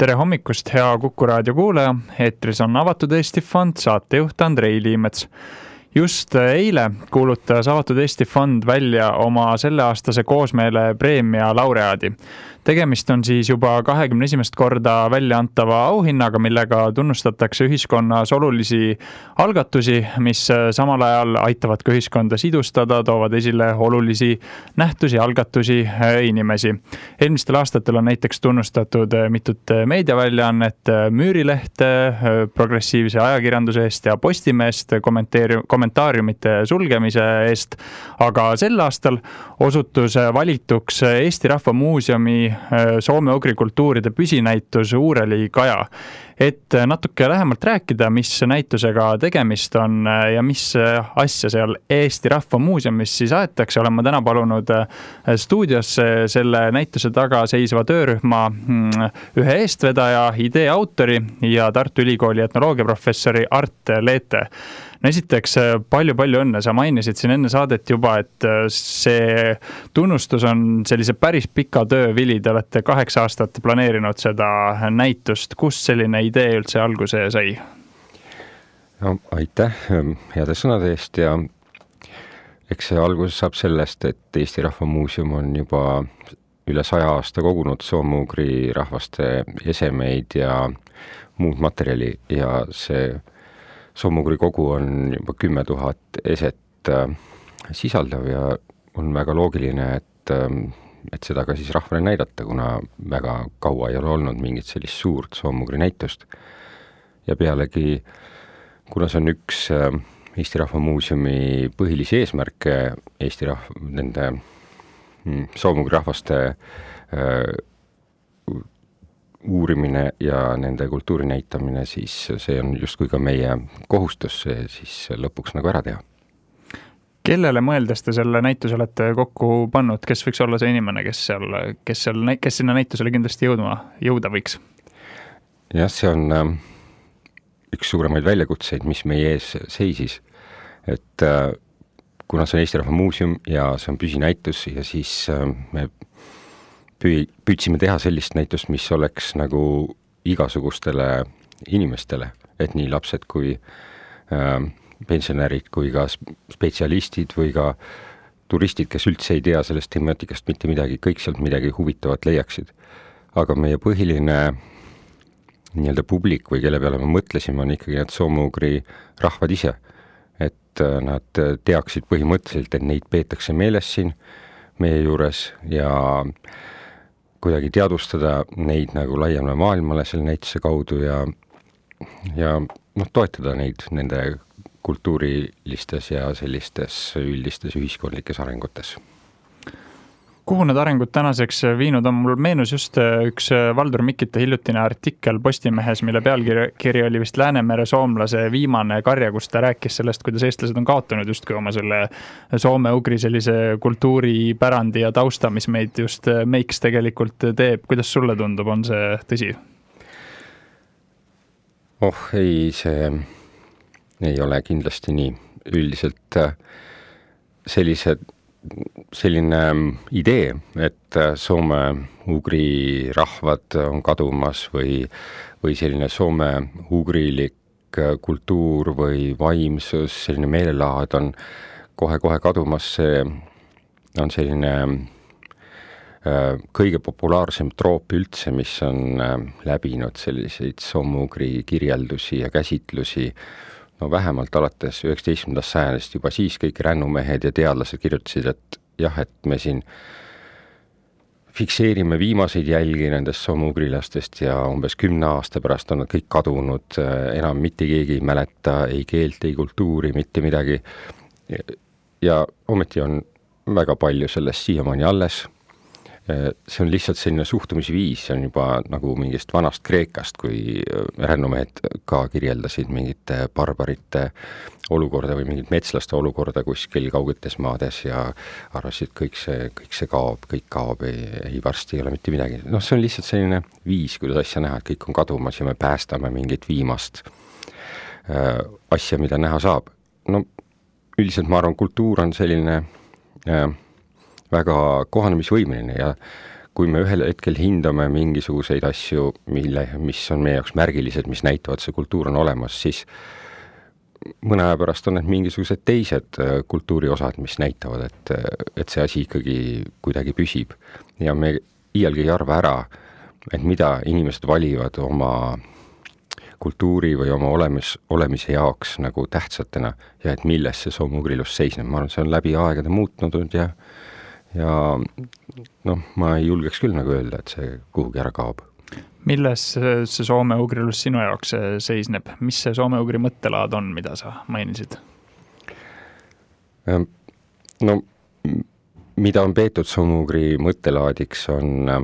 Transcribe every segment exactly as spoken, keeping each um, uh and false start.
Tere hommikust, hea Kuku raadio kuulaja. Eetris on Avatud Eesti Fond, saatejuht Andrei Liimets. Just eile kuulutas Avatud Eesti Fond välja oma selleaastase koosmeele preemia laureaadi. Tegemist on siis juba kahekümne esimest korda välja antava auhinnaga, millega tunnustatakse ühiskonnas olulisi algatusi, mis samal ajal aitavad ka ühiskonda sidustada, toovad esile olulisi nähtusi, algatusi, inimesi. Eelmistel aastatel on näiteks tunnustatud mitut meediaväljaannet, Müürilehte, progressiivse ajakirjanduse eest ja Postimeest kommentaariumite sulgemise eest, aga sel aastal osutus valituks Eesti Rahva Muuseumi soome-ugri kultuuride püsinäitus Uureli kaja. Et natuke lähemalt rääkida, mis näitusega tegemist on ja mis asja seal Eesti Rahva Muuseumis siis aetakse, olen ma täna palunud stuudiosse selle näituse taga seisva töörühma ühe eestvedaja, idee autori ja Tartu Ülikooli etnoloogiaprofessori Art Leete. No esiteks palju-palju õnne, sa mainisid siin enne saadet juba, et see tunnustus on sellise päris pika töö vili, te olete kaheksa aastat planeerinud seda näitust. Kust selline idee üldse alguse sai? No, aitäh heade sõnade eest ja eks see alguse saab sellest, et Eesti Rahva Muuseum on juba üle saja aasta kogunud soome-ugri rahvaste esemeid ja muud materjali ja see soome-ugri kogu on juba kümme tuhat eset sisaldav ja on väga loogiline, et, et seda ka siis rahvale näidata, kuna väga kaua ei ole olnud mingit sellist suurt soome-ugri näitust. Ja pealegi, kuna see on üks Eesti Rahva Muuseumi põhilisi eesmärke Eesti rahva, nende soome-ugri rahvaste uurimine ja nende kultuuri näitamine, siis see on justkui ka meie kohustus see siis lõpuks nagu ära teha. Kellele mõeldes te selle näituse olete kokku pannud? Kes võiks olla see inimene, kes, seal, kes, seal, kes sinna näitusele kindlasti jõudma, jõuda võiks? Jah, see on üks suuremaid väljakutseid, mis meie ees seisis. Et kuna see on Eesti Rahva Muuseum ja see on püsinäitus ja siis me püüdsime teha sellist näitust, mis oleks nagu igasugustele inimestele, et nii lapsed kui äh, pensionärid kui ka spetsialistid või ka turistid, kes üldse ei tea sellest temaatikast mitte midagi, kõik sealt midagi huvitavat leiaksid. Aga meie põhiline nii-öelda publik või kelle peale me mõtlesime on ikkagi need soome-ugri rahvad ise, et nad teaksid põhimõtteliselt, et neid peetakse meeles siin meie juures ja kuidagi teadvustada neid nagu laiemale maailmale selle näituse kaudu ja, ja noh, toetada neid nende kultuurilistes ja sellistes üldistes ühiskondlikes arengutes. Kuhu need arengud tänaseks viinud on? Mul meenus just üks Valdur Mikite hiljutine artikkel Postimehes, mille pealkiri oli vist Läänemere soomlase viimane karja, kus ta rääkis sellest, kuidas eestlased on kaotanud justkui oma selle soome-ugri sellise kultuuripärandi ja tausta, mis meid just meiks tegelikult teeb. Kuidas sulle tundub, on see tõsi? Oh, ei, see ei ole kindlasti nii. Üldiselt sellised selline idee, et soome-ugri rahvad on kadumas või, või selline soome-ugrilik kultuur või vaimsus, selline meelelaad on kohe-kohe kadumas, see on selline kõige populaarsem troop üldse, mis on läbinud selliseid soome-ugri kirjeldusi ja käsitlusi, no vähemalt alates üheksateistkümnendast sajandist juba siis kõik rännumehed ja teadlased kirjutasid, et jah, et me siin fikseerime viimaseid jälgi nendest soome-ugrilastest ja umbes kümne aasta pärast on nad kõik kadunud, enam mitte keegi ei mäleta ei keelt, ei kultuuri, mitte midagi. Ja ometi on väga palju sellest siiamaani alles. See on lihtsalt selline suhtumisviis, see on juba nagu mingist vanast Kreekast, kui rännumehed ka kirjeldasid mingite barbarite olukorda või mingit metslaste olukorda kuskil kaugetes maades ja arvasid, kõik see, kõik see kaob, kõik kaob, ei, ei varsti ei ole mitte midagi. No see on lihtsalt selline viis, kuidas asja näha, et kõik on kadumas ja me päästame mingit viimast äh, asja, mida näha saab. No üldiselt ma arvan, kultuur on selline äh, väga kohanemisvõimeline ja kui me ühel hetkel hindame mingisuguseid asju, mille, mis on meie jaoks märgilised, mis näitavad, see kultuur on olemas, siis mõne aja pärast on need mingisugused teised kultuuri osad, mis näitavad, et, et see asi ikkagi kuidagi püsib. Ja me iialgi ei arva ära, et mida inimesed valivad oma kultuuri või oma olemis, olemise jaoks nagu tähtsatena ja et milles see soomugrilus seisneb. Ma arvan, see on läbi aegade muutnud ja, ja noh, ma ei julgeks küll nagu öelda, et see kuhugi ära kaob. Milles see soome-ugrilus sinu jaoks seisneb? Mis see soome-ugri mõttelaad on, mida sa mainisid? No, mida on peetud soome-ugri mõttelaadiks on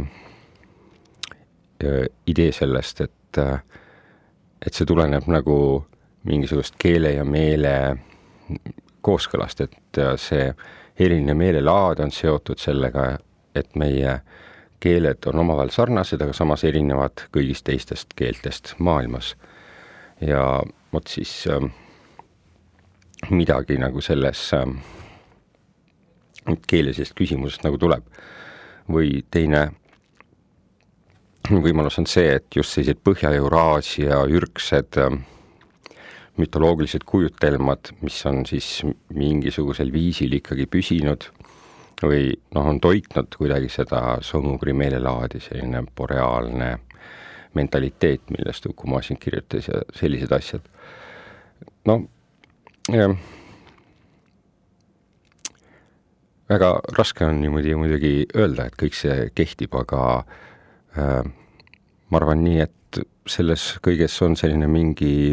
idee sellest, et, et see tuleneb nagu mingisugust keele ja meele kooskõlast, et see eriline meelelaad on seotud sellega, et meie keeled on omavahel sarnased, aga samas erinevad kõigist teistest keeltest maailmas. Ja vot siis äh, midagi nagu selles äh, keelesest küsimusest nagu tuleb. Või teine võimalus on see, et just sellised Põhja-Euraasia ürgsed äh, mütoloogilised kujutelmad, mis on siis mingisugusel viisil ikkagi püsinud, või noh, on toitnud kuidagi seda soomugri meelelaadi, selline boreaalne mentaliteet, millest Uku Maasin kirjutas ja sellised asjad. No, jah, väga raske on niimoodi muidugi öelda, et kõik see kehtib, aga äh, ma arvan nii, et selles kõiges on selline mingi,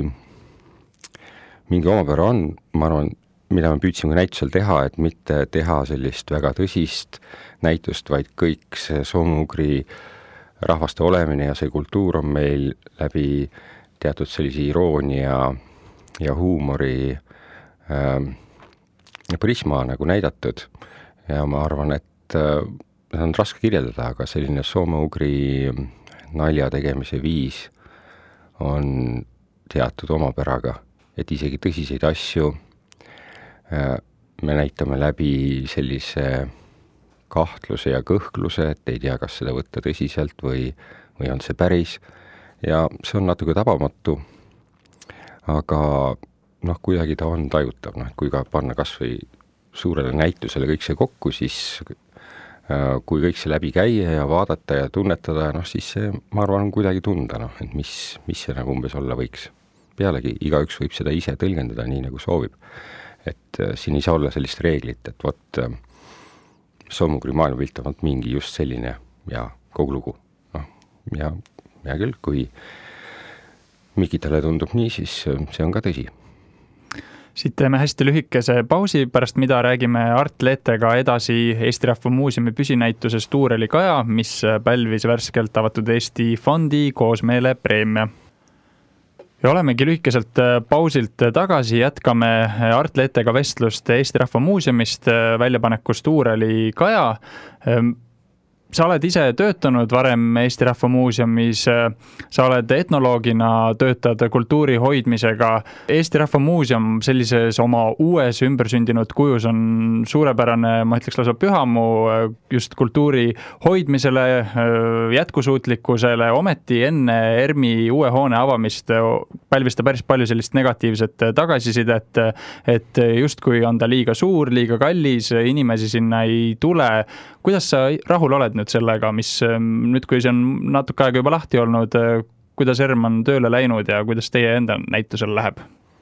mingi omapära on, ma arvan, mida me püüdsime ka näitusel teha, et mitte teha sellist väga tõsist näitust, vaid kõik see soomugri rahvaste olemine ja see kultuur on meil läbi teatud sellise iroonia ja huumori äh, prisma nagu näidatud. Ja ma arvan, et äh, on raske kirjeldada, aga selline soome-ugri nalja tegemise viis on teatud omapäraga, et isegi tõsiseid asju me näitame läbi sellise kahtluse ja kõhkluse, et ei tea, kas seda võtta tõsiselt või, või on see päris. Ja see on natuke tabamatu, aga noh, kuidagi ta on tajutav, noh, et kui ka panna kas või suurele näitusele kõik see kokku, siis kui kõik see läbi käia ja vaadata ja tunnetada, noh, siis see, ma arvan, on kuidagi tunda, noh, et mis, mis see nagu umbes olla võiks. Pealegi igaüks võib seda ise tõlgendada nii, nagu soovib. Et siin ei saa olla sellist reeglit, et vot soomugri maailmapilt on mingi just selline ja kogu lugu. No, ja, ja küll, kui Mikitale tundub nii, siis see on ka tõsi. Siit teeme hästi lühikese pausi, pärast mida räägime Art Leetega edasi Eesti Rahva Muuseumi püsinäitusest Tuureli kaja, mis pälvis värskelt avatud Eesti fondi koosmeele preemia. Ja olemegi lühikeselt pausilt tagasi, jätkame Art Leetega vestlust Eesti Rahva Muuseumist väljapanekust Tuureli kaja. Sa oled ise töötanud varem Eesti Rahva Muuseumis, sa oled etnoloogina, töötad kultuuri hoidmisega. Eesti Rahva Muuseum sellises oma uues ümbersündinud kujus on suurepärane, ma ütleks lausa pühamu just kultuuri hoidmisele, jätkusuutlikkusele, ometi enne ERMi uue hoone avamist pälvis ta päris palju sellist negatiivset tagasisidet, et justkui on ta liiga suur, liiga kallis, inimesi sinna ei tule. Kuidas sa rahul oled nüüd sellega, mis nüüd, kui see on natuke aega juba lahti olnud, kuidas ERM on tööle läinud ja kuidas teie enda näitusel läheb?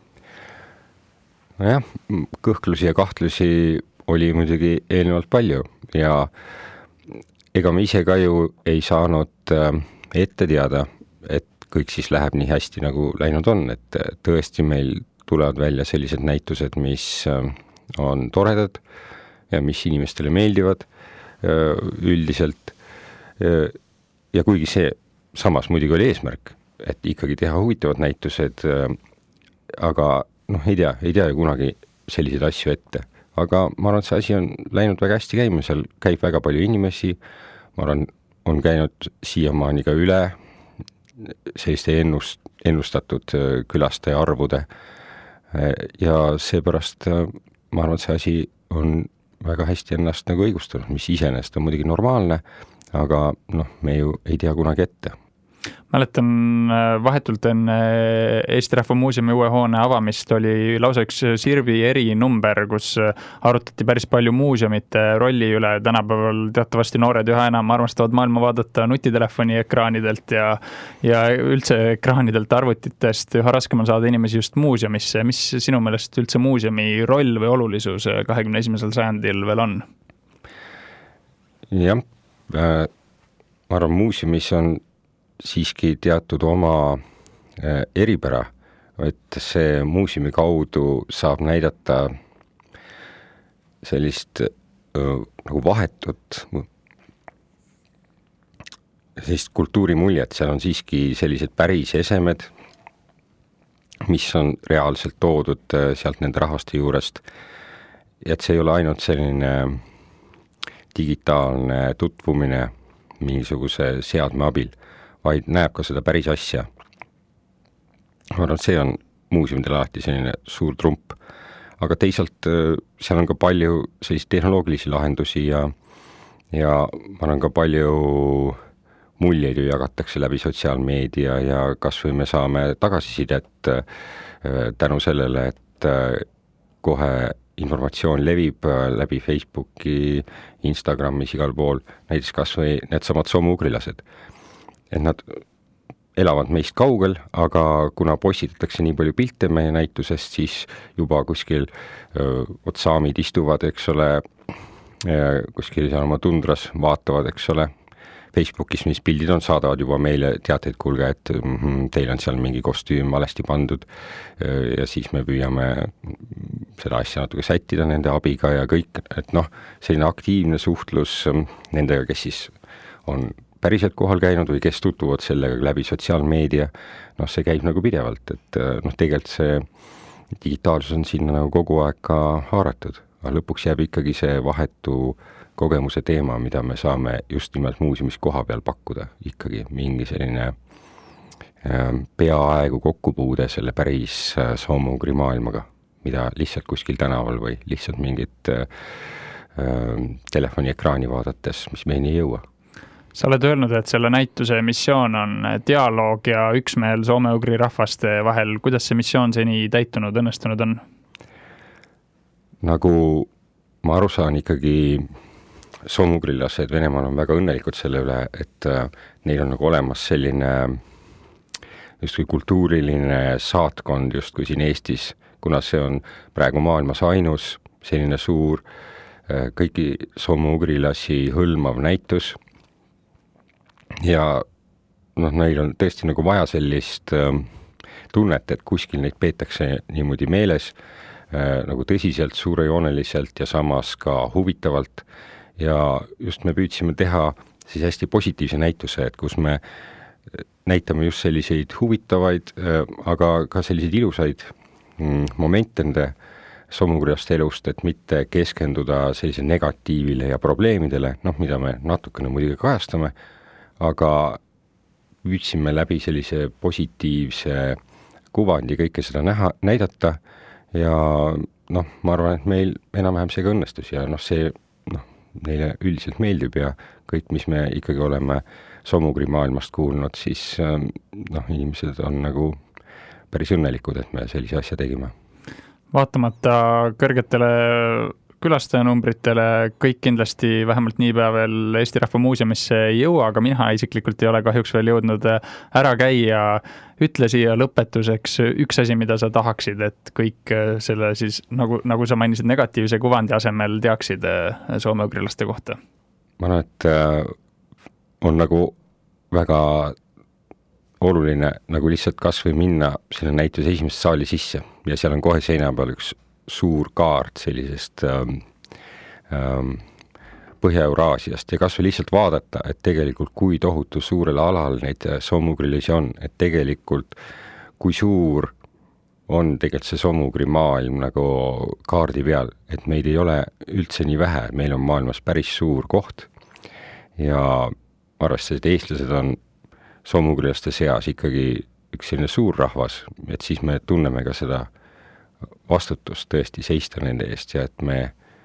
Nojah, kõhklusi ja kahtlusi oli muidugi eelnevalt palju ja ega me ise ka ju ei saanud ette teada, et kõik siis läheb nii hästi, nagu läinud on, et tõesti meil tulevad välja sellised näitused, mis on toredad ja mis inimestele meeldivad üldiselt ja kuigi see samas muidugi oli eesmärk, et ikkagi teha huvitavad näitused, aga noh, ei tea, ei tea ju kunagi selliseid asju ette, aga ma arvan, et see asi on läinud väga hästi käima, seal käib väga palju inimesi, ma arvan, on käinud siiamaani ka üle selliste ennust, ennustatud külastaja arvude ja seepärast ma arvan, et see asi on väga hästi ennast nagu õigustanud, mis iseenesest on muidugi normaalne, aga noh, me ju ei tea kunagi ette. Mäletan vahetult enne Eesti Rahva Muuseumi uue hoone avamist oli lausa üks Sirbi erinumber, kus arutati päris palju muuseumite rolli üle. Tänapäeval teatavasti noored üha enam armastavad maailma vaadata nutitelefoni ekraanidelt ja, ja üldse ekraanidelt arvutitest üha raskem on saada inimesi just muuseumisse. Mis sinu meelest üldse muuseumi roll või olulisus kahekümne esimesel sajandil veel on? Jah, ma arvan, muuseumis on siiski teatud oma eripära, et see muuseumi kaudu saab näidata sellist nagu vahetut sellist kultuurimuljet, seal on siiski sellised päris esemed, mis on reaalselt toodud sealt nende rahvaste juurest, et see ei ole ainult selline digitaalne tutvumine mingisuguse seadme abil, vaid näeb ka seda päris asja. Ma arvan, see on muuseumidel alati selline suur trump. Aga teisalt seal on ka palju sellist tehnoloogilisi lahendusi ja, ja ma arvan ka palju muljeid ju jagatakse läbi sotsiaalmeedia ja kas või me saame tagasisidet tänu sellele, et kohe informatsioon levib läbi Facebooki, Instagramis, igal pool, näiteks kas või need samad soomugrilased. Et nad elavad meist kaugel, aga kuna postitatakse nii palju pilte meie näitusest, siis juba kuskil võt saamid istuvad, eks ole, kuskil seal oma tundras vaatavad, eks ole, Facebookis, mis pildid on, saadavad juba meile teateid, kuulge, et mm, teil on seal mingi kostüüm valesti pandud ja siis me püüame seda asja natuke sättida nende abiga ja kõik, et noh, selline aktiivne suhtlus nendega, kes siis on päriselt kohal käinud või kes tutuvad sellega läbi sotsiaalmeedia, noh, see käib nagu pidevalt, et noh, tegelikult see digitaalsus on sinna nagu kogu aeg ka haaratud, aga lõpuks jääb ikkagi see vahetu kogemuse teema, mida me saame just nimelt muuseumis koha peal pakkuda, ikkagi mingi selline peaaegu kokkupuude selle päris soomugri maailmaga, mida lihtsalt kuskil tänaval või lihtsalt mingit äh, telefoni ekraani vaadates, mis meini ei jõua. Sa oled öelnud, et selle näituse missioon on dialoog ja üksmeel soome-ugri rahvaste vahel. Kuidas see missioon seni täitunud, õnnestunud on? Nagu ma aru saan, ikkagi soomugrilased Venemaal on väga õnnelikud selle üle, et neil on nagu olemas selline justkui kultuuriline saatkond justkui siin Eestis, kuna see on praegu maailmas ainus selline suur kõiki soome-ugrilasi hõlmav näitus. Ja noh, neil on tõesti nagu vaja sellist äh, tunnet, et kuskil neid peetakse niimoodi meeles äh, nagu tõsiselt, suurejooneliselt ja samas ka huvitavalt. Ja just me püüdsime teha siis hästi positiivse näituse, et kus me näitame just selliseid huvitavaid, äh, aga ka selliseid ilusaid mm, momente nende soomugrilaste elust, et mitte keskenduda sellise negatiivile ja probleemidele, noh, mida me natukene muidugi kajastame, aga püüdsime läbi sellise positiivse kuvandi kõike seda näha, näidata ja noh, ma arvan, et meil enam-vähem see ka õnnestus ja noh, see noh, neile üldiselt meeldib ja kõik, mis me ikkagi oleme soomugri maailmast kuulnud, siis noh, inimesed on nagu päris õnnelikud, et me sellise asja tegime. Vaatamata kõrgetele külastajanumbritele kõik kindlasti vähemalt niipea veel Eesti Rahva Muuseumisse ei jõua, aga mina isiklikult ei ole kahjuks veel jõudnud ära käia. Ütle siia lõpetuseks üks asi, mida sa tahaksid, et kõik selle siis, nagu, nagu sa mainisid, negatiivse kuvandi asemel teaksid soome-ugrilaste kohta. Ma arvan, et on nagu väga oluline nagu lihtsalt kas või minna selle näituse esimest saali sisse ja seal on kohe seina peal üks suur kaart sellisest ähm, ähm, Põhja-Euraasiast ja kas või lihtsalt vaadata, et tegelikult kui tohutu suurel alal neid soomugrilisi on, et tegelikult kui suur on tegelikult see soomugri maailm nagu kaardi peal, et meid ei ole üldse nii vähe, meil on maailmas päris suur koht ja arvestades, et eestlased on soomugrilaste seas ikkagi üks selline suur rahvas, et siis me tunneme ka seda vastutust tõesti seista nende eest ja et me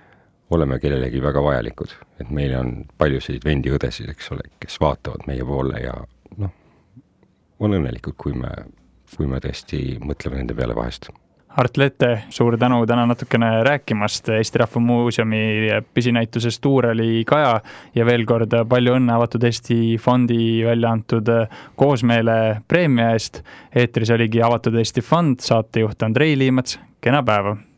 oleme kellelegi väga vajalikud, et meil on palju selliseid vendi-õdesid, eks ole, kes vaatavad meie poole ja noh, on õnnelikud, kui me, kui me tõesti mõtleme nende peale vahest. Hart Lette, suur tänu täna natukene rääkimast Eesti Rahva Muuseumi pisinäituses Tuurali Kaja ja veel kord palju õnne Avatud Eesti fondi välja antud koosmeele preemia eest. Eetris oligi Avatud Eesti fond, saatejuht Andrei Liimets, kena päeva!